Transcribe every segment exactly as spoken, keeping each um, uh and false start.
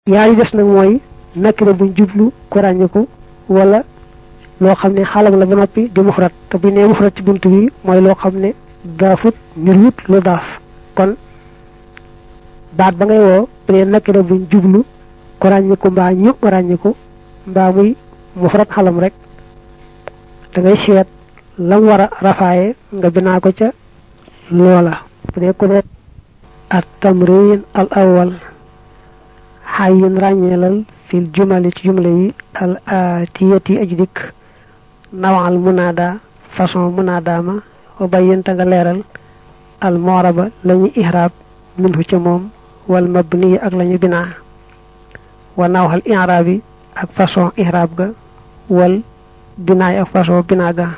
yaari des nag mooy nakira buñ jublu ko ràññiku wala loo xam ne xalam la ba noppi di mufrat te bu nee mufrat ci buntu bi mooy loo xam ne daafut ñu wut lu daaf kon baat ba ngay woo bu dee nakira buñ jublu ko ràññiku mbaa ñu ràññiku mbaa muy mufrat xalam rek da ngay seet lam war a rafaaye nga binaa ko ca loola bu dee ku ne at tamrin al awwal xayin ràññeelal fil jumali ci jumla yi al atiyati aji dikk nawal munada façon munada ma wa bayyanta nga leeral al moraba lañu ihrab minhu ca moom wal mabni ak lañu binaa wa nawal i'rabi ak façon ihrab ga wal binaay ak façon binaa ga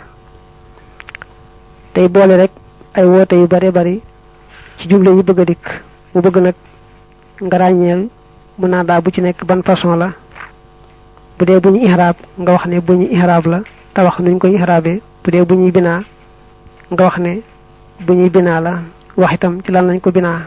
tey boole rek ay woote yu bare bari ci jumla yi bëgg a dikk mu bëgg nag nga ràññeel munada bu ci nekk ban façon la bu dee bu ñu ihrab nga wax ne bu ñu ihrab la te wax nuñ koy ihrabee bu dee bu ñuy binaa nga wax ne bu ñuy binaa la wax itam ci lan lañ ko binaa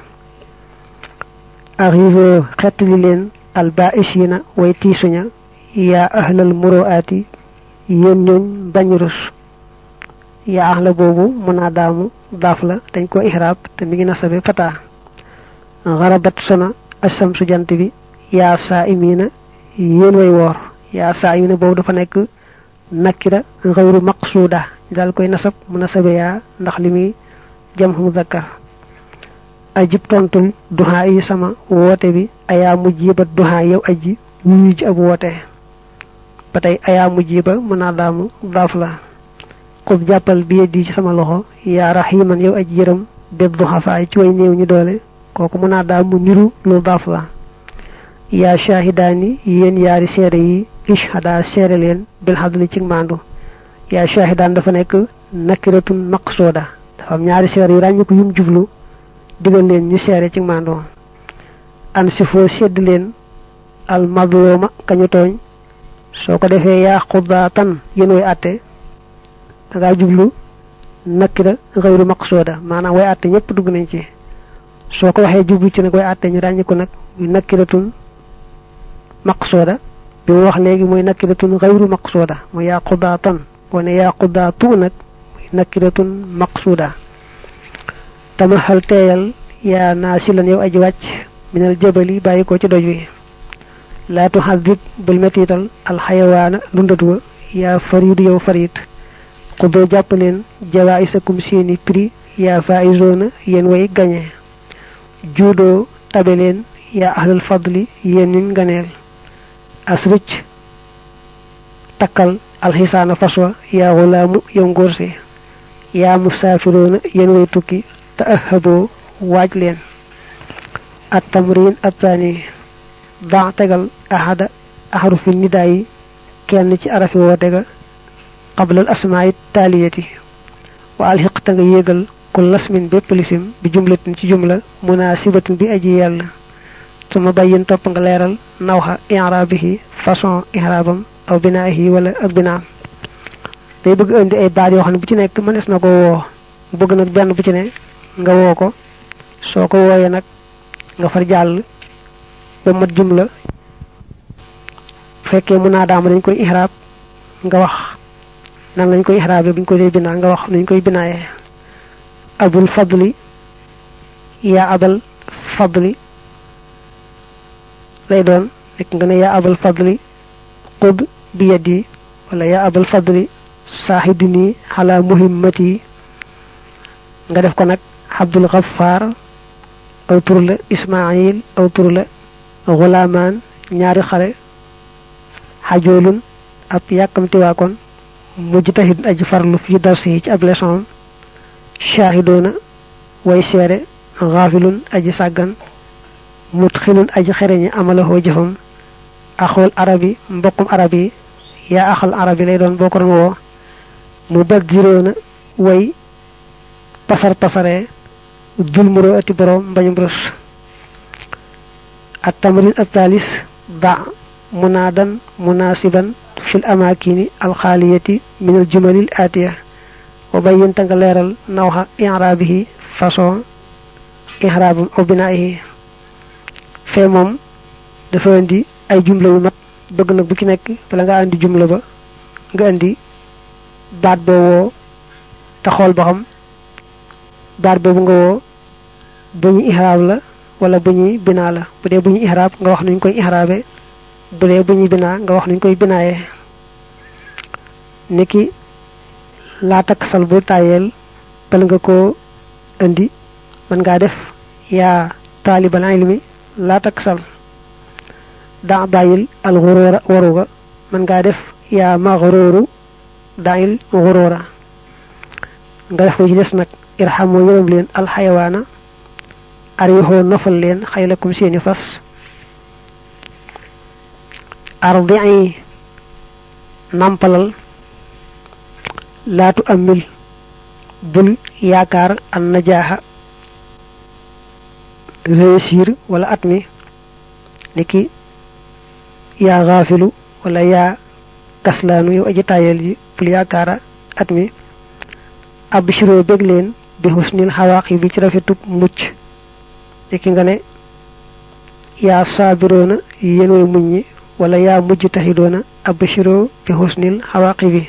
arrive xettali leen al baishina way tiisuña yaa ahlal muroati yéen ñooñ bañ rus yaa ahla boobu munadaamu daaf la dañ ko ihrab te mi ngi nasabe fata xarabat sona ashamsu jant bi yaa saa'imina yéen way woor yaa saa'imina boobu dafa nekk nakira ghayru maqsuda dal koy nasab mu nasabe yaa ndax li muy jam'u muzakkar ajib tontul duha yi sama woote bi ayaa mujjiba duha yow aji wuyu ji ab woote ba tey ayaa mujjiba munadaamu daaf la xub jàppal bi di ci sama loxo yaa rahiman yow aji yërëm bépp duhafaay ci way néew ñu doole kooku munadaamu niru lu daaf la yaa shahidaani yéen yaari seere yi ishhada seere leen bil hadli ci maandu yaa shahidaan dafa nekk nakiratun maqsuda dafa am ñaari seere yu ràññu ko yum jublu digal leen ñu seere ci maandu an si foo sedd leen al madluma kañu tooñ soo ko defee yaa xudaatan yéen way àtte da ngaa jublu nakira ghayru maqsuda maanaam way àtte ñëpp dugg nañ ci soo ko waxee jublu ci nag way àtte ñu ràññi ko nag muy nakiratun maqsuda bi mu wax léegi mooy nakiratun ghayru maqsuda mooy yaa xudaatan boo ne yaa xudaatu nag muy nakiratun maqsuda tama xal teeyal yaa naasilan yow aji wàcc minal jabali bàyyi ko ci doj wi laa tuxadib bul metiital alxayawaana lundatwa yaa faridu yow farid xudoo jàpp leen jawaa'isakum seeni prix yaa faaizoona yéen way gañe juudoo tabe leen yaa ahlal fadli yéen ñuñ ganeel asric takkal alxisaana faswa yaa xulaamu yow ngóor si yaa musaafiroona yéen way tukki te ahaboo waaj leen at tamrin attaani daa tegal ahada ahrufi nidaa yi kenn ci arafi woote ga qablal asmaai taaliyati wa alxiqta nga yéegal kul lasmin bépp lisim bi jumlatin ci jumla munaasibatin bi aji yàlla suma bayyin topp nga leeral nawxa i'raabihi façon i'raabam aw binaahi wala ak binaam day bëgg indi ay baat yoo xam ne bu ci nekk mënees na ko woo bëgg nag benn bu ci ne nga woo ko soo ko wooyee nag nga far jàll ba mat jumla bu fekkee munaadaam dañ koy ihraab nga wax nan lañ koy ihraabee buñ ko dee binaa nga wax nuñ koy binaayee abul fadli yaa abal fadli lay doon nekk nga ne yaa abal fadli xud bi yadi wala yaa abal fadli saaxidini ala muhimmati nga def ko nag abdul ghaffar aw tur la ismail aw tur la xulaamaan ñaari xale xajoolun ab yàkkamti waa kon mujtahid aji farlu fi darsi ci ab leçon shaahidoona way seere xaafilun aji sàggan mutxilun aji xereñi amalahoo jëfam axool arabi mbokkum arab yi yaa axal arabi lay doon boo ko doon woo mu baddiroona way pasar pasaree julmuroo ati boroom mbañum rus at tamrin at taalis da munaadan munaasiban fil amaakini alxaaliyati min al jumalil aatiya wa bayyanta nga leeral nawxa i'raabihi façon i'raabam aw binaa'ihi fee moom dafa indi ay jumla yu mat bëgg nag bu ci nekk bala nga andi jumla ba nga andi baat boo woo te xool ba xam baat boobu nga woo bu ñu ihraab la wala bu ñuy binaa la bu dee bu ñu ihraab nga wax nuñ koy ihraabe bu dee bu ñuy binaa nga wax nuñ koy binaaye niki laa takk sal bu tayel bala nga ko andi man ngaa def yaa taalibal ilmi laa takk sal daa bàyyil al xuróora waruga man ngaa def yaa maxróoru daayil xuróora nga def ko ci des nag irhamu yërëm leen alxayawaana arixoo nofal leen xaylakum seeni fas ardi nampalal laatu amil bul yaakaar an najaaxa réussir wala at mi niki yaa xaafilu wala yaa kaslaanu yow aji tayel ji bul yaakaara at mi abshiro bég leen bi husnil xawaaqi bi ci rafetub mucc niki nga ne yaa saabiroona yéen way muñ ñi wala yaa mujj taxidoona abshiro bi husnil xawaaqi bi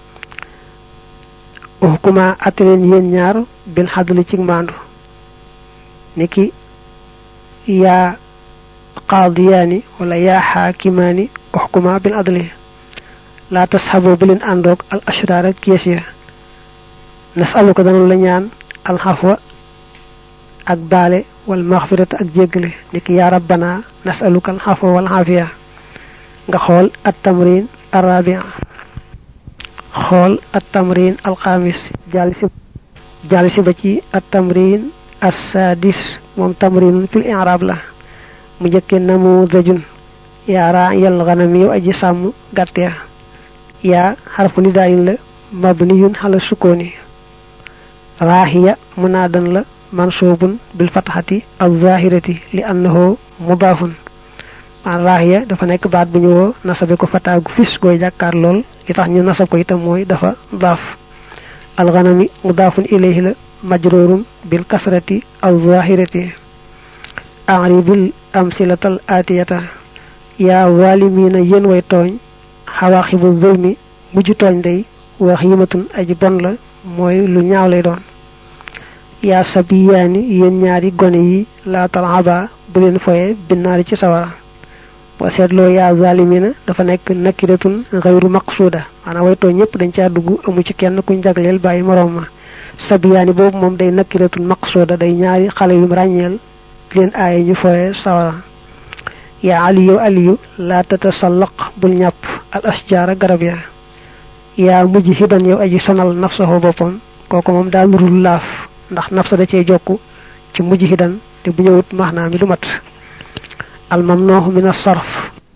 uxkuma atleen yéen ñaar bil xadli ci maandu niki yaa qaadiyaani wala yaa xaakimaani uxkuma bil adli laa tasxaboo bi leen àndoog al ashraar ak kees ya nasaluka danoon la ñaan alxafwa ak baale wal maxfirata ak jéggale niki yaa rabbana nasaluka alxafwa wal xaafiya nga xool at tamrin arabia xool at tamrin alxamis jàll si jàll si ba ci at tamrin assadis moom tamrin fil i'rab la mu njëkkee namu dajun yaa raa yal ganam yow aji sàmm gàtt ya yaa xarfu nidaayin la mabniyun xala sukkooni raahiya munaadan la mansuubun bil fatxati az-zaahirati li annahu mudaafun man raahiya dafa nekk baat bu ñu woo nasabe ko fataagu fis gooy jàkkaar lool li tax ñu nasab ko itam mooy dafa daaf alganami mudaafun ilayhi la majruurun bil kasrati az-zaahirati a'ribil amsilatal aatiyata yaa zaalimiina yéen way tooñ xawaaxibu zulmi mujj tooñ day wax yimatun aji bon la mooy lu ñaaw lay doon yaa sabiyaani yéen ñaari gone yi laa talaba bu leen foye binnaari ci sawara boo seetloo yaa zalimina dafa nekk nakiratun xayru maqsuda maanaam way tooñ ñëpp dañ caa dugg amu ci kenn kuñ jagleel bàyyi moroom ma sabiyaani boobu moom day nakiratun maqsuda day ñaari xale yum ràññeel leen aaye ñu foye sawara yaa aliyu aliyu laa tatasallaq bul ñàpp al asjaara garab ya yaa mujj hidan yow aji sonal nafsahu boppam kooku moom daa nurul laaf ndax nafsa da cee jokku ci mujj hidan te bu ñëwut maanaam mi du mat al mamnuhu min as-sarf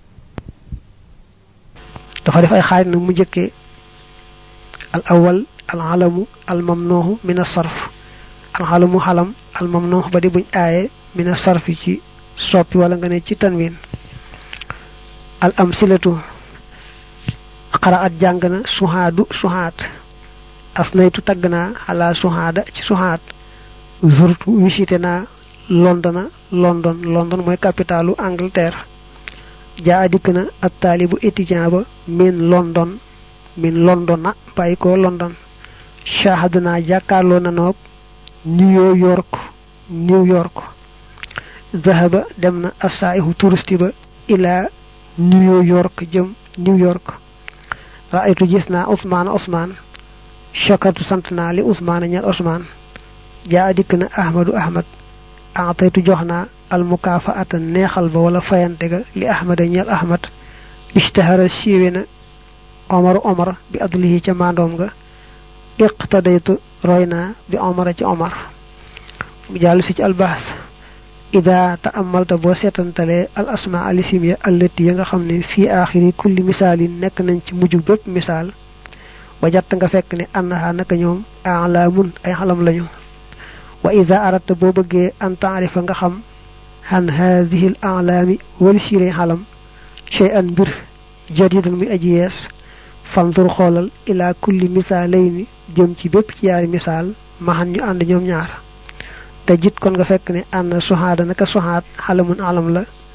dafa def ay xaaj na mu njëkkee al awal al alamu al mamnuhu min as-sarf al alamu xalam al mamnuhu ba di buñ aaye min as-sarf ci soppi wala nga ne ci tanwin al amsilatu qaraat jàng na suhaadu suhaat asnaytu tagg naa xalaa suhaada ci suhaat zurtu visité naa londona london london mooy capitalu Angleterre jaa dikk na ab taalibu étudiant ba min london min londona bàyyi ko london shahad naa jàkkaarloo na noog New York New York zahaba dem na asaihu touriste ba ila New York jëm New York raaytu gis naa Ousmane Ousmane shakartu sant naa li Ousmane ñal Ousmane jaa dikk na Ahmadu Ahmad aataytu jox naa al mukafaata neexal ba wala fayante ga li Ahmada ñal Ahmad ishtahara siiwe na Omar Omar bi adlihi ca maandoom ga iqtadaytu roy naa bi Omar ci Omar mu jàll si ci albaas ida ta'ammalta boo seetantalee al asma al isimya allati ya nga xam ne fii aaxiri kulli misaalin nekk nañ ci mujj bépp misaal ba jatt nga fekk ne annaha naka ñoom a'laamun ay xalam lañu wa ida aratta boo bëggee an taarifa nga xam han haadihi al a'laami wal siré xalam shay'an mbir jadidan muy aji yees fandur xoolal ila kulli misaalayni jëm ci bépp ci yaari misaal maxan ñu ànd ñoom ñaar te jit kon nga fekk ne ànd suhaada naka suhaat xalamun alam la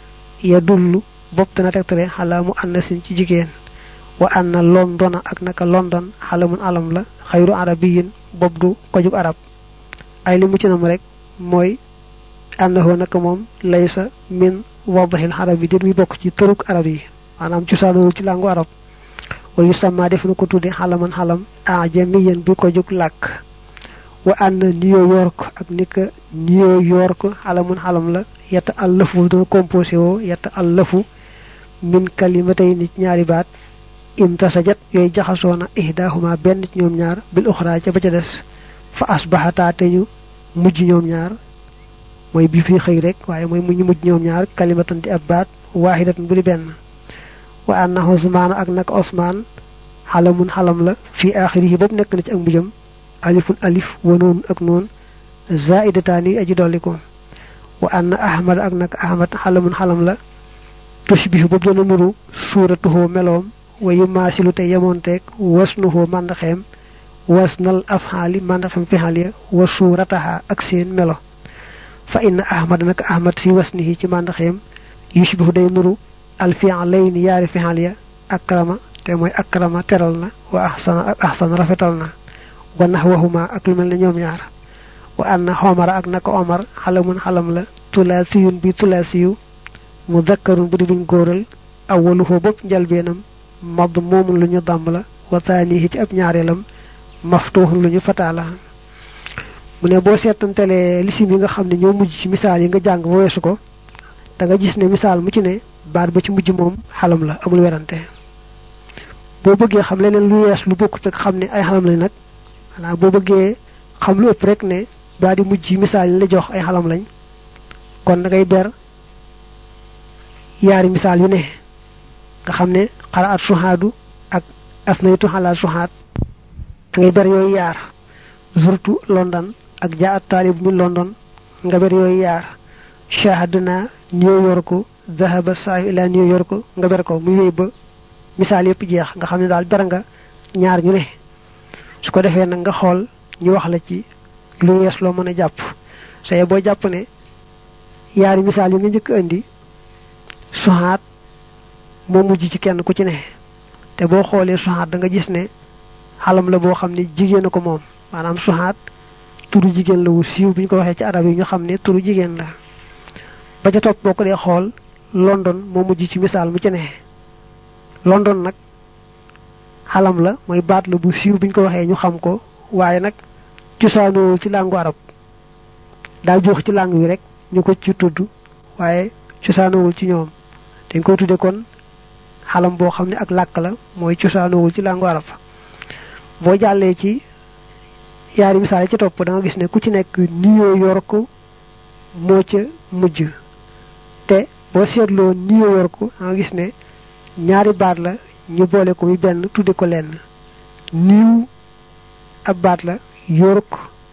ya dullu bopp dana tegtale xalaa mu annasin ci jigéen wa anna londona ak naka london xalamun alam la xayru arabiyin bopp du ko jug arab ay li mu ci nam rek mooy annahu naka moom laysa min wadahil arabi dir mi bokk ci tëruk arab yi maanaam cosaanowul ci langu arab wa yusamma def na ko tudde xalaman xalam ajamiyan bi ko jug làkk wa ann New York ak nika New York xalamun xalam la yata allafu dana composé woo yata allafu min kalimatay nit ñaari baat imtasajat yooyu jaxasoona ihdahuma benn ci ñoom ñaar bil uxra ca ba ca des fa asbaxataa te ñu mujj ñoom ñaar mooy bi fi xëy rek waaye mooy mu ñu mujj ñoom ñaar kalimatan di ab baat waahidatan bu di benn wa anna Usmaan ak naka Usmaan xalamun xalam la fii aaxirihi boobu nekk na ci ak mujjam alifun alif wa noon ak noon zaidataani aji dolli ko wa anna Ahmad ak naka Ahmad xalamun xalam la tushbihu boobu dana nuru suuratuhu meloom wa yumaasilu te yemoonteeg wasnuhu màndaxeem wasnal afxaali màndaxeem fixal ya wa suurataha ak seen melo fa inna Ahmad naka Ahmad fi wasnihi ci màndaxeem yushbihu day nuru alfi'layni yaari fixal ya akrama te mooy akrama teral na wa ahsana ak ahsana rafetal na wa nahwahuma ak lu mel ne ñoom ñaar wa anna Omar ak naka Omar xalamun xalam la tulaasiyun bi tulaasiyu mudakkarun bu di buñ góoral awwaluhu bopp njalbeenam madd moomun lu ñu dàmb la wa taanihi ci ab ñaareelam maftuhun lu ñu fataala mu ne boo seetantelee lisim yi nga xam ne ñoo mujj ci misaal yi nga jàng ba weesu ko da nga gis ne misaal mu ci ne baat ba ci mujj moom xalam la amul werante boo bëggee xam leneen lu yees lu bokkut ak xam ne ay xalam lañ nag xanaa boo bëggee xam lu ëpp rek ne baat di mujj misaal yi la jox ay xalam lañ kon da ngay ber yaari misaal yu ne nga xam ne xaraat suhaadu ak asnaytu xalaat suhaad da ngay ber yooyu yaar zurtu London ak jaa at taalib min London nga ber yooyu yaar shahadna New York dhahaba saayu ila New York nga ber ko muy wéy ba misaal yëpp jeex nga xam ne daal ber nga ñaar ñu ne su ko defee nag nga xool ñu wax la ci lu yees loo mën a jàpp saye boo jàpp ne yaari misaal yi nga njëkk indi suhaat moo mujj ci kenn ku ci ne te boo xoolee suhaat da nga gis ne xalam la boo xam ne jigéen a ko moom maanaam suhaat turu jigéen la wu siiw bu ñu ko waxee ci arab yi ñu xam ne turu jigéen la ba ca topp boo ko dee xool London moo mujj ci misaal mu ci ne London nag xalam la mooy baat la bu siiw bu ñu ko waxee ñu xam ko waaye nag cosaanoo ci làngu arab daa jox ci làng wi rek ñu ko ci tudd waaye cosaanoowul ci ñoom dañ koy tudde kon xalam boo xam ne ak làkk la mooy cosaanoowul ci làngu arab boo jàllee ci yaari misaal ci topp da nga gis ne ku ci nekk New York moo ca mujj te boo seetloo New York da nga gis ne ñaari baat la ñu boole ko muy benn tudde ko lenn New ab baat la York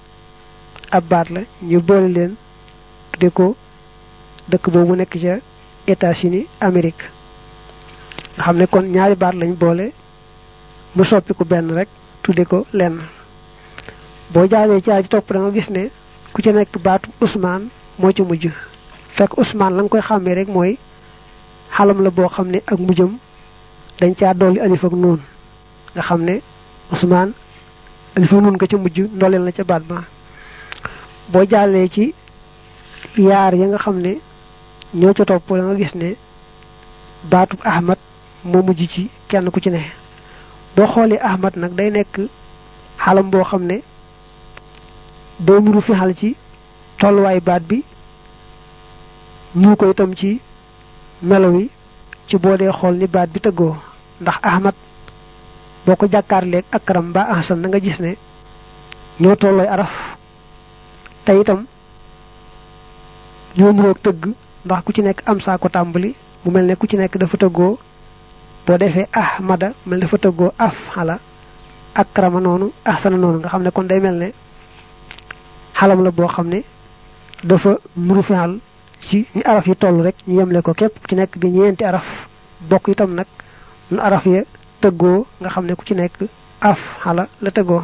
ab baat la ñu boole leen tudde ko dëkk boobu nekk ca États-Unis Amérique nga xam ne kon ñaari baat lañ boole mu soppi ko benn rek tudde ko lenn boo jaaree ci ci topp da nga gis ne ku ci nekk baatu Ousmane moo ci mujj fekk Ousmane la nga koy xàmmee rek mooy xalam la boo xam ne ak mujjam dañ caa dolli alif ak nuun nga xam ne Ousmane alif ak nuun nga ca mujj ndolleel na ca baat ba boo jàllee ci yaar ya nga xam ne ñoo ca topp da nga gis ne baatu Ahmad moo mujj ci kenn ku ci ne boo xoolee Ahmad nag day nekk xalam boo xam ne day nuru fi xal ci tolluwaay baat bi ñu ko itam ci melo wi ci boo dee xool ni baat bi tëggoo ndax Ahmad boo ko jàkkaarleeg akram ba ahsan na nga gis ne ñoo tollooy araf te itam ñoo nuroog tëgg ndax ku ci nekk am saa ko tàmbali mu mel ne ku ci nekk dafa tëggoo boo defee ahmada mel dafa tëggoo af xala akrama noonu ahsana noonu nga xam ne kon day mel ne xalam la boo xam ne dafa nuru fi xal ci ni araf yi toll rek ñu yemle ko képp ku ci nekk di ñeenti araf bokk itam nag nu araf ya tëggoo nga xam ne ku ci nekk af xala la tëggoo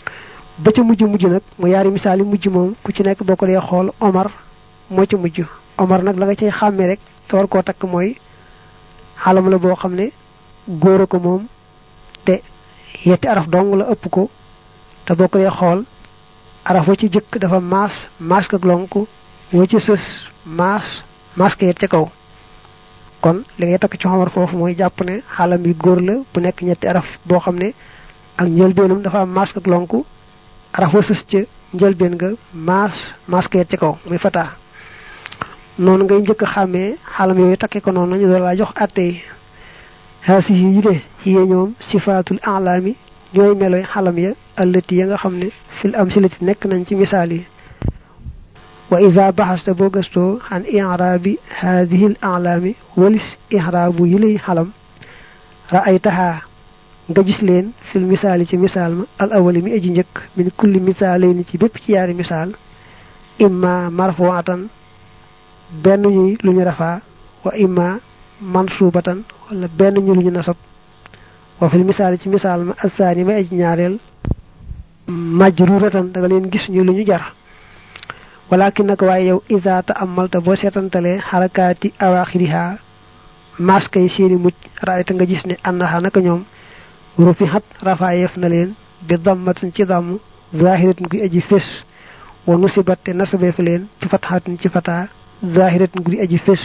ba ca mujj mujj nag mu yaari misaal yi mujj moom ku ci nekk boo ko dee xool Omar moo ci mujj Omar nag la nga cay xàmmee rek te war koo takk mooy xalam la boo xam ne góor a ko moom te yetti araf dong la ëpp ko te boo ko dee xool araf wa ci jëkk dafa maas maas ak lonk wa ci sës maas maas ka yet ca kaw kon li ngay takk ci Omar foofu mooy jàpp ne xalam bi góor la bu nekk ñetti araf boo xam ne ak njëlbeenam dafa am maas ak lonk araf wa sës ca njëlbeen nga maas maas ka yet ca kaw muy fataa noonu ngay njëkk a xàmmee xalam yooyu takkee ko noonu ñu doon laa jox àtte yi haasi yi de yee ñoom sifaatul alaami ñooy meloy xalam ya allati ya nga xam ne fil amsilati nekk nañ ci misaal yi wa iza baxasta boo gëstoo an i'raabi haadihi al alaami walis i'raabu yi lay xalam ra'aytaha nga gis leen fil misaali ci misaal ma al awali mi aji njëkk min kulli misaalayni ci bépp ci yaari misaal imma marfuatan benn ñuy lu ñu rafaa wa imma mansubatan wala benn ñu lu ñu nasab wa fil misaal ci misaal ma asaani may aji ñaareel majruratan da nga leen gis ñu lu ñu jar walakin nag waaye yow iza ta'ammalta boo seetantalee xarakaati awaaxiriha maska yi seeni mucc raayta nga gis ne annaha naka ñoom rufihat rafaayeef na leen bi dammatin ci damm zahiratin guy aji fés wa nusibat te nasabeef leen ci fathatin ci fataa zahiratin guy aji fés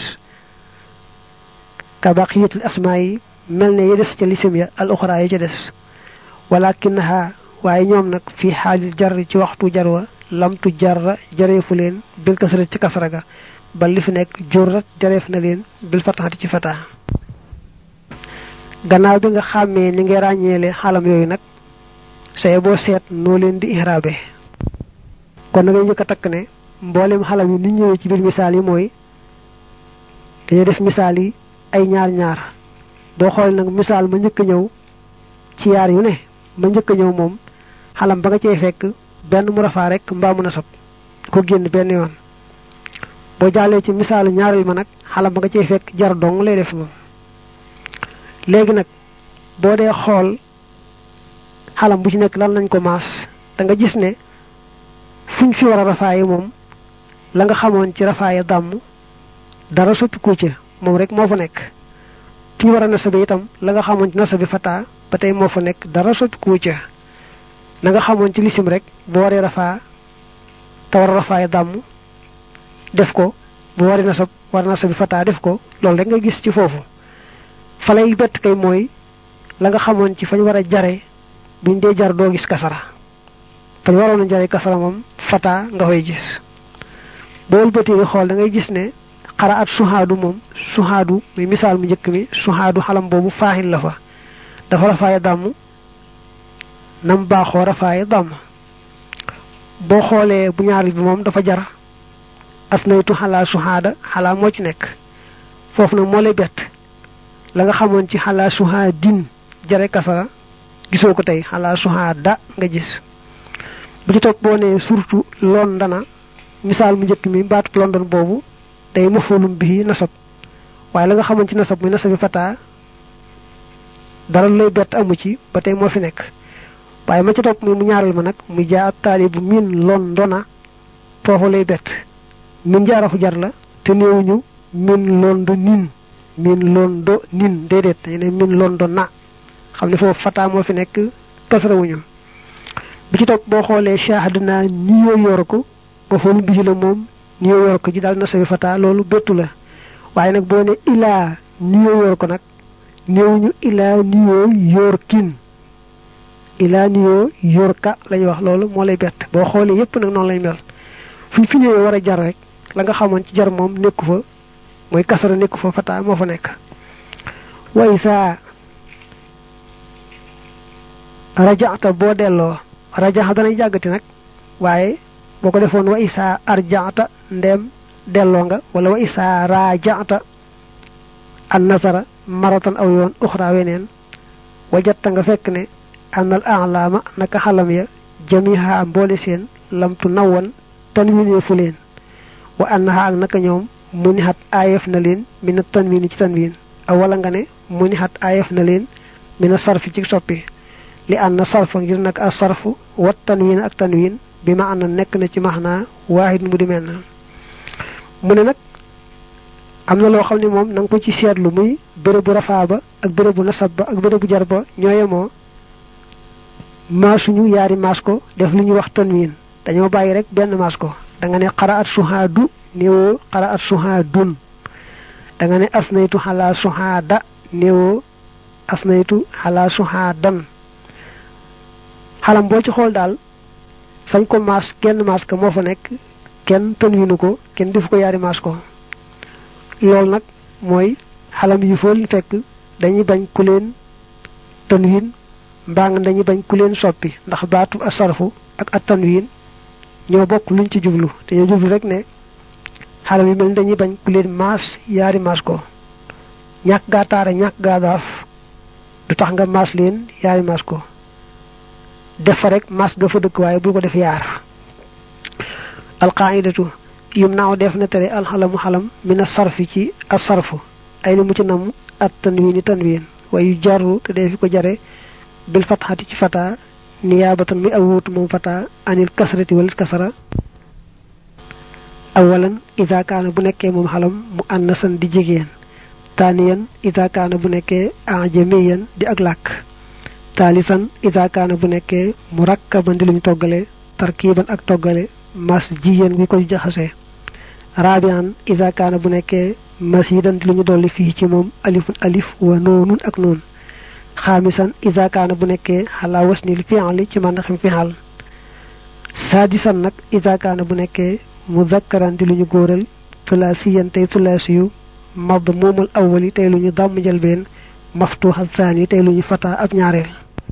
ka baqiyatul asmaa yi mel ne ya des ca lisim ya al uxra ya ca des walakinaha waaye ñoom nag fii xaalil jar ci waxtu jarwa lamtu jarra jareefu leen bil kasra ci kasra ga ba li fi nekk jurrat jareef na leen bil fataxati ci fataa gannaaw bi nga xàmmee ni ngay ràññeele xalam yooyu nag say boo seet noo leen di ihraabe kon na ngay njëkk a takk ne mboolem xalam yi ni ñëwee ci biir misaal yi mooy dañoo def misaal yi ay ñaar ñaar boo xool nag misaal ma njëkk a ñëw ci yaar yu ne ma njëkk a ñëw moom xalam ba nga cey fekk benn mu rafaa rek mbaa mu nasab ko génn benn yoon boo jàllee ci misaalu ñaareel ma nag xalam ba nga cey fekk jar dong lay def moom léegi nag boo dee xool xalam bu ci nekk lan lañ ko maas da nga gis ne fuñ fi war a rafaaye moom la nga xamoon ci rafaaye dàmm dara soppiku ca moom rek moo fa nekk fi ñu war a nasabi itam la nga xamoon ci nasabi fataa ba tey moo fa nekk dara soppiku ca na nga xamoon ci lisim rek bu waree rafaa te war a rafaaye dàmm def ko bu waree nasab war nasabi fataa def ko loolu rek nga gis ci foofu fa lay bett kay mooy la nga xamoon ci fañ war a jare buñ dee jar doo gis kasara fañ waroon a jare kasara moom fataa nga koy gis bool bëti nga xool da ngay gis ne xara at suhaadu moom suhaadu muy misaal mu njëkk mi suhaadu xalam boobu faaxin la fa dafa rafaaye dàmm nam baaxoo rafaaye dàmm boo xoolee bu ñaareel bi moom dafa jar asnaytu xalaa suhaada xalaa moo ci nekk foofu nag moo lay bett la nga xamoon ci xalaa suhaadin jare kasara gisoo ko tey xalaa suhaada nga gis bu ci topp boo nee surtout londana misaal mu njëkk mi baatub london boobu day mafulum bii nasab waaye la nga xamoon ci nasab muy nasabi fataa dara lay bett amu ci ba tey moo fi nekk waaye ma ci topp muy mu ñaaral ma nag mu jaa ab taalibu min londona foofu lay bett min jaarafu jar la te néewuñu min londo nin min londo nin déedéet dañu ne min londo na xam ne foofu fataa moo fi nekk kasrawuñu bi ci topp boo xoolee shahadna niyoo yor ko ba foolu bisi la moom niyoo yor ko ji daal nasabi fataa loolu bettu la waaye nag boo ne ilaa niyoo yor ko nag néewuñu ilaa niyoo yor kin ilaa niyoo yor ka lañuy wax loolu moo lay bett boo xoolee yépp nag noonu lay mel fuñ fi ñëwee war a jar rek la nga xamoon ci jar moom nekku fa mooy kasara nekku fa fataa moo fa nekk way saa rajaata boo delloo rajaata danay jàggati nag waaye boo ko defoon wa isaa arjaata ndem delloo nga wala wa isaa rajaata an nasara maratan aw yoon uxra weneen wajatta nga fekk ne anal a'laama naka xalam ya jamiha mboole seen lamtu nawwan tanwinee fu leen wa annaha ak naka ñoom munihat ayef na leen mina tanwin ci tanwin aw wala nga ne munihat ayef na leen mina sarfi ci soppi li anna sarfa ngir nag a sarfu wat tanwin ak tanwin bi ma ànd nekk na ci maxnaa waahid mu di mel na mu ne nag amna lo xamni mom nang ko ci sétlu muy bërebu rafa ba ak bërebu nasab ba ak bërebu jar ba ñoyemo ma suñu yaari masko def luñu wax tanwin dañoo bayyi rek benn masko da nga ne qira'at suhadu newo qira'at suhadun da nga ne asnaytu hala suhada newo asnaytu hala suhadan halam bo ci xol dal fañ ko mas kenn maska mo fa nek kenn tanwinu ko kenn def ko yaari masko lool nak moy halam yi fo fekk dañuy bañ ku leen tanwin mbang dañuy bañ ku leen soppi ndax baatu asarfu ak at-tanwin ñoo bokk luñ ci jublu te ñoo jublu rek ne halam yi mel dañuy bañ ku leen mas yaari mas ko ñak ga taara ñak ga daaf du tax nga mas leen yaari mas ko def rek mas ga fa dëkk waaye bu ko def yaar al-qa'idatu yumna'u def na tere al-halamu halam min as-sarfi ci as-sarfu ay li mu ci nam at-tanwin tanwin wa yujarru te def ko jare bil fathati ci fata niyabatan mi awut mum fata anil kasrati wal kasra awalan idha kana bu nekke mum halam mu annasan di jigen taniyan idha kana bu nekke ajamiyan di ak lak talisan idha kana bu nekke murakkaban di luñ togalé tarkiban ak togalé mas jigen wi ko jaxase rabian idha kana bu nekke masidan di luñu dolli fi ci mom alifun alif wa nunun ak nun khamisan idha kana bu nekke hala wasnil fi'li ci man xam fi'al sadisan nak idha kana bu nekke mudhakkaran di luñu goral thulasiyan tay thulasiyu madmumul awwali tay luñu dam jalben maftuha thani tay luñu fata ak ñaarel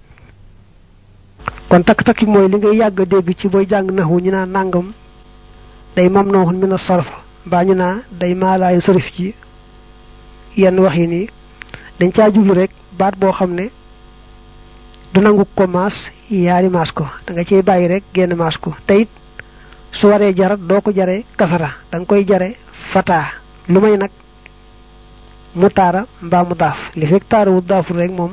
kon tak tak moy li ngay yag deg ci boy jang nahwu ñu na nangam day mamnuhun min as-sarf ba ñu na day malaay sarf ci yenn wax yi ni dañ ca jublu rek baat bo xamne du nangu ko mas yaari mas ko da nga cey bayyi rek genn mas ko tayit su waré jar do ko jaré kasara dang koy jaré fata lumay nak mutara mba mudaf li fek taru mudaf rek mom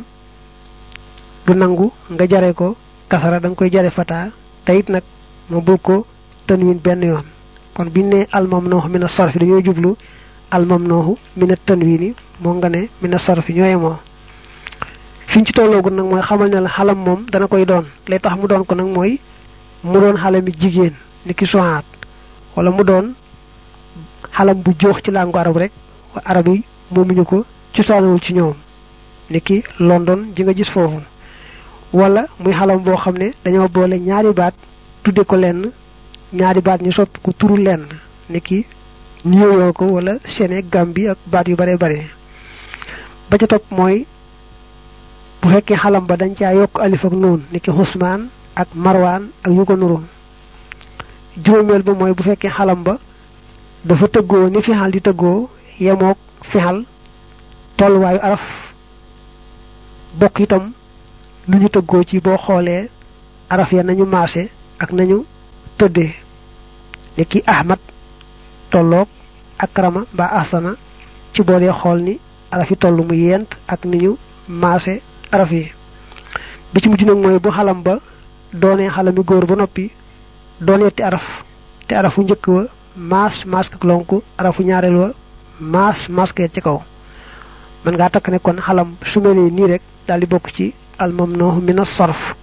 du nangu nga jaré ko kasara dang koy jaré fata tayit nak mo bu ko tanwin ben yoon kon biné al mamnuh min as-sarf dañu jublu al mamnuh min at-tanwin mo nga né min as-sarf ñoyemo fiñ ci tologu nak moy xamal ne la halam mom dana koy doon lay tax mu doon ko nak moy mu doon halami jigen niki sohat wala mu doon halam bu jox ci langue arab rek wa arab yi momuñu ko ci sanul ci ñoom niki London ji nga gis fofu wala muy halam bo xamne dañoo boole ñaari baat tudde ko lenn ñaari baat ñu sopp ko turu lenn niki New York wala Sénégal Gambie ak baat yu bare bare ba ca top moy bu fekkee halam ba dañ ca yok alif ak nun niki Usman ak Marwan ak yu ko nuru juromel ba moy bu fekkee halam ba dafa teggo ni fi hal di teggo yemok fi hal tolwayu araf bok itam nuñu teggo ci bo xolé araf ya nañu massé ak nañu teddé niki Ahmad tolok akrama ba ahsana ci bo dé xol ni araf yi tollu mu yent ak niñu massé araf yi bi ci mujj nak moy bu halam ba doone halami goor bu nopi doone ti araf te arafu ñëk wa mas mas ak lonku arafu ñaarel wa mas maske ci kaw man nga tak ne kon halam su melé ni rek dal di bok ci al mamnuh min as-sarf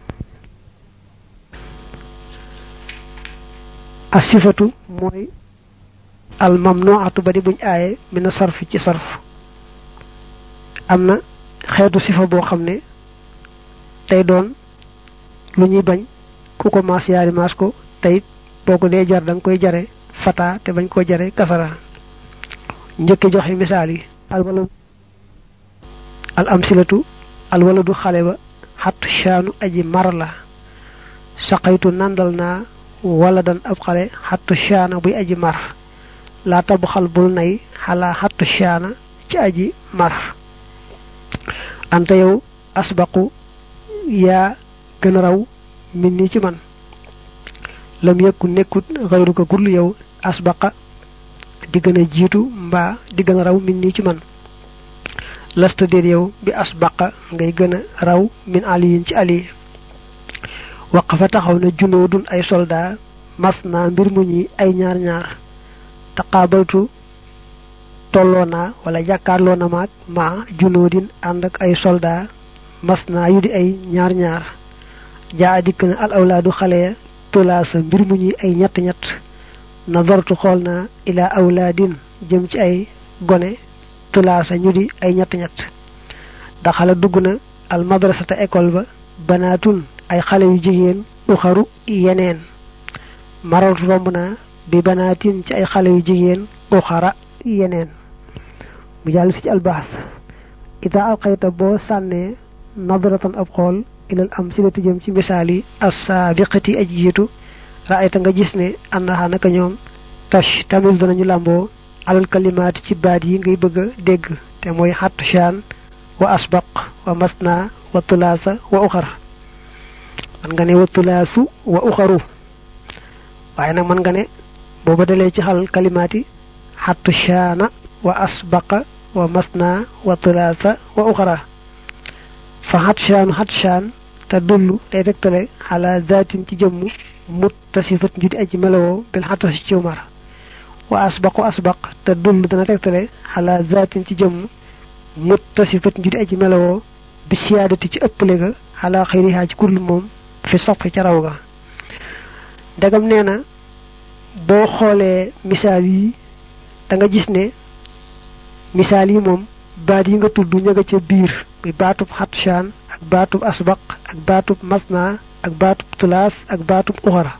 as-sifatu moy al mamnu'atu bari buñ ayé min as-sarf ci sarf amna xéetu sifa bo xamné tay doon lu ñuy bañ ku ko mas yaari mas ko tay boko dé jar dang koy jaré fata te bañ ko jaré kasara ñëkke joxe misal yi al walad al amsilatu al waladu xale ba hatta shanu aji marla saqaytu nandalna waladan ab xale hatta shana buy aji mar la tabxal bul nay hala hatta shana ci aji mar anta yow asbaqu ya gën raw min ni ci man lam yakku nekkut ghayruka kul yow asbaqa di gëna jitu mba di gëna raw min ni ci man lasta der yow bi asbaqa ngay gëna raw min aliyin ci ali waqafa taxawna junudun ay soldat masna mbir mu ñi ay ñaar ñaar taqabaltu tollona wala jakarlona mak ma junudin and ak ay soldat masna yu di ay ñaar ñaar jaa dik na al awladu xale tulasa mbir mu ñi ay ñett ñett nazartu xolna ila awladin jëm ci ay gone tulasa ñu di ay ñett ñett daxala duguna al madrasata école ba banatun ay xale yu jigéen uxaru yeneen maral rombna bi banatin ci ay xale yu jigéen uxara yeneen mu jall ci al bahs ida alqayta bo sanne nadratan ab xol ila al amsilati jëm ci misali as-sabiqati ajitu ra'ayta nga gis ne annaha naka ñoom tash tamil danañu lambo alal kalimat ci baat yi ngay bëgg dégg te moy hatshan wa asbaq wa masna wa tulasa wa ukhar man nga ne wa tulasu wa ukharu waye nak man nga ne bo badale ci xal kalimati hatshana wa asbaqa wa masna wa tulasa wa ukhra fa hatshan hatshan tadullu day tektale ala zatin ci jëm muttasifat judi aji melawo bil hatas ci umar wa asbaqu asbaq tadullu dana tektale ala zatin ci jëm muttasifat judi aji melawo bi siyadati ci ëppale ga ala khayriha ci kullu mom fi sopp ci raw ga dagam neena bo xolé misal yi da nga gis ne misal yi mom baat yi nga tuddu ñaga ci biir bi baatub hatshan ak baatub asbaq ak baatub masna ak baatub tulas ak baatub ukhra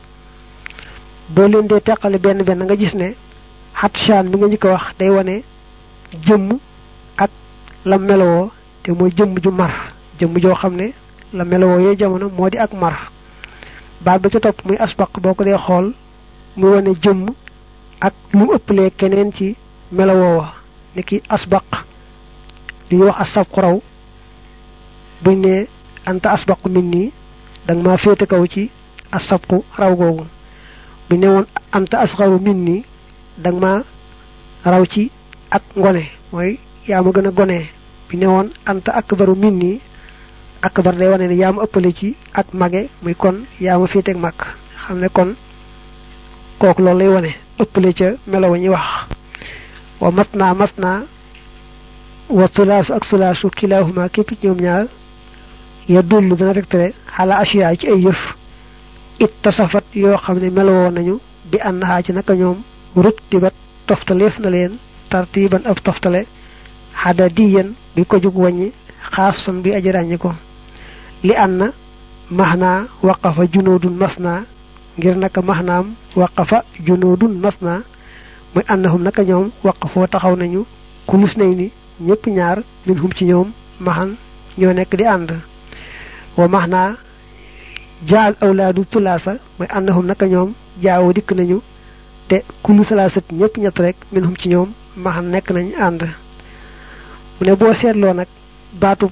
bo leen dé tekkale ben ben nga gis ne hatshan mi nga ñiko wax day wone jëm ak la melo te moy jëm ju mar jëm jo xamne la melo ye jamono modi ak mar baat ba ci top muy asbaq boko dé xol muy wone jëm ak lu ëppalé keneen ci melo wo niki asbaq di wax asab xuraw buñ ne anta asbaq minni dang ma fété kaw ci asabku raw gogu buñ ne won anta asgharu minni dang ma raw ci ak ngone moy ya ma gëna goné buñ ne won anta akbaru minni akbar day wone ni ya ma ëppalé ci ak magé muy kon ya ma fété ak mak xamné kon kok loolu lay wone ëppalé ci melaw ñi wax wa masna masna wa thulasu ak thulasu kilahuma képp ñoom ñaar yadullu dana tektale ala ashiya ci ay yëf ittasafat yoo xam ne melowoo nañu bi annaha ci naka ñoom ruttibat toftaleef na leen tartiban ab toftale hadadiyan bi ko jug wàññi xaasan bi aji ràññi ko li anna mahna waqafa junudun masna ngir naka mahnaam waqafa junudun masna muy annahum naka ñoom waqafoo taxaw nañu kulus nay ni ñepp ñaar minhum ci ñoom mahan ñoo nekk di ànd wa mahna jaal awladu tulasa muy annahum naka ñoom jaaw dik nañu te kullu salasat ñepp ñett rek minhum ci ñoom mahan nekk nañ ànd mu ne bo seetloo nag baatu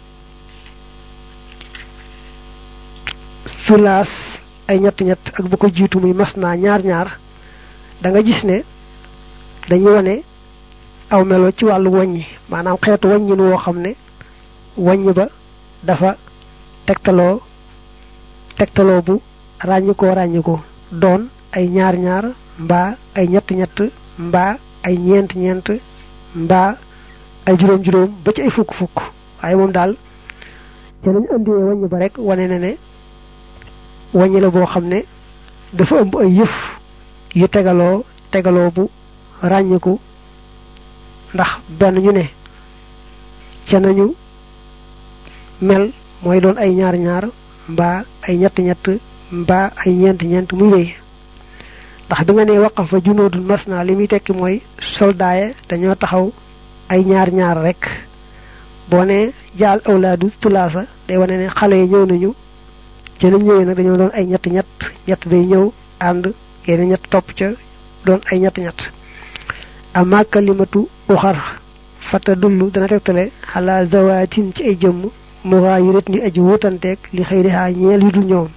sulas ay ñett ñett ak bu ko jiitu muy masna ñaar ñaar da nga gis ne dañu wone aw melo ci walu wañi manam xeetu wañin wo xamne wañi ba dafa tektalo tektalo bu rañiko rañiko don ay ñaar ñaar mba ay ñett ñett mba ay ñent ñent mba ay juroom juroom ba ci ay fukk fukk ay mom dal ci lañu andi wañi ba rek woné né né wañi la bo xamne dafa ëmb ay yëf yu tegalo tegalo bu rañiko ndax ben ñu ne ci nañu mel moy doon ay ñaar ñaar mba ay ñett ñett mba ay ñent ñent muy wéy ndax bi nga ne waqafa junudun masna limi tekki moy soldaaye dañoo taxaw ay ñaar ñaar rek bo ne jaal awladu tulasa day wone ne xalé ñew nañu ci ñu ñewé nak dañoo doon ay ñett ñett ñett day ñew and yene ñett top ca doon ay ñett ñett amma kalimatu ukhar fatadullu dana tektale ala zawatin ci ay jëm mughayyirat ni aji wutantek li khayriha ñeel yu du ñoom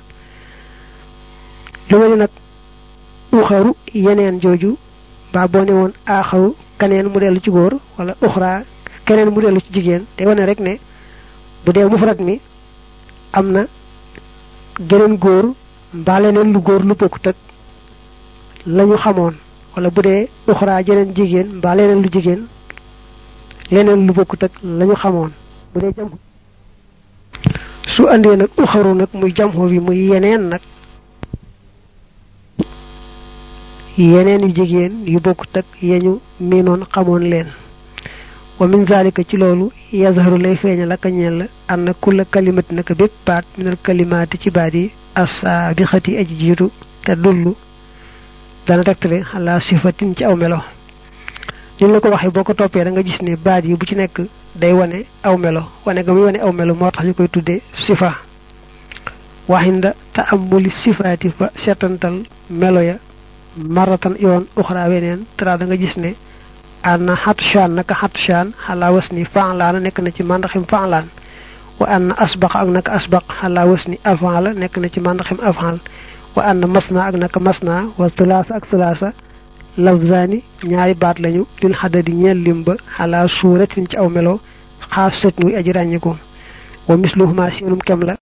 lu nak ukharu yeneen joju ba boné won akharu kaneen mu delu ci goor wala ukhra keneen mu delu ci jigen te wone rek ne bu dee mufrad mi amna geneen goor ba leneen lu goor lu bokut ak lañu xamoon wala bu dee uxra jeneen jigéen mbaa leneen lu jigéen leneen lu bokkut ak lañu xamoon bu dee jam su andee nag uxaru nag muy jamxo bi muy yeneen nag yeneen yu jigéen yu bokkut ak yañu miinoon xamoon leen wa min zalika ci loolu yazharu lay feeñal ak ñeel la anna kulla kalimati naka bépp baat minal kalimaati ci baat yi as-saabixati aji jiitu te dullu dana tegtale ala sifatin ci aw melo ñu la ko waxee boo ko toppee da nga gis ne baat yi bu ci nekk day wane aw melo wane nga muy wane aw melo moo tax ñu koy tuddee sifa waxinda te amuli sifaati fa seetantal melo ya maratan yoon uxra weneen tara da nga gis ne anna hatshan naka hatshan ala wasni fa'lan nek na ci mandaxim fa'lan wa anna asbaq ak naka asbaq ala wasni af'ala nek na ci mandaxim af'al wa anna masna ak naka masna wa thulaasa ak thulaasa lafzani ñaari baat lañu lil hadadi ñeel limba ala suratin ci aw melo xaasat muy aji ràññiku wa misluhuma sinum kem la